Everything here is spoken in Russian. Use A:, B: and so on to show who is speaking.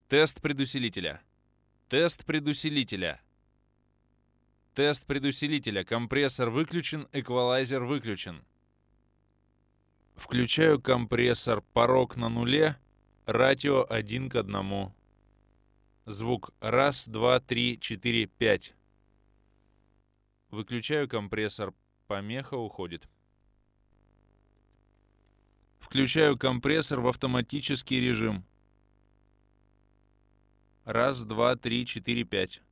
A: Тест предусилителя. Тест предусилителя. Тест предусилителя. Компрессор выключен, эквалайзер выключен. Включаю компрессор, порог на нуле, ратио 1 к 1. Звук 1, 2, 3, 4, 5. Выключаю компрессор, помеха уходит. Включаю компрессор в автоматический режим. 1, 2, 3, 4, 5.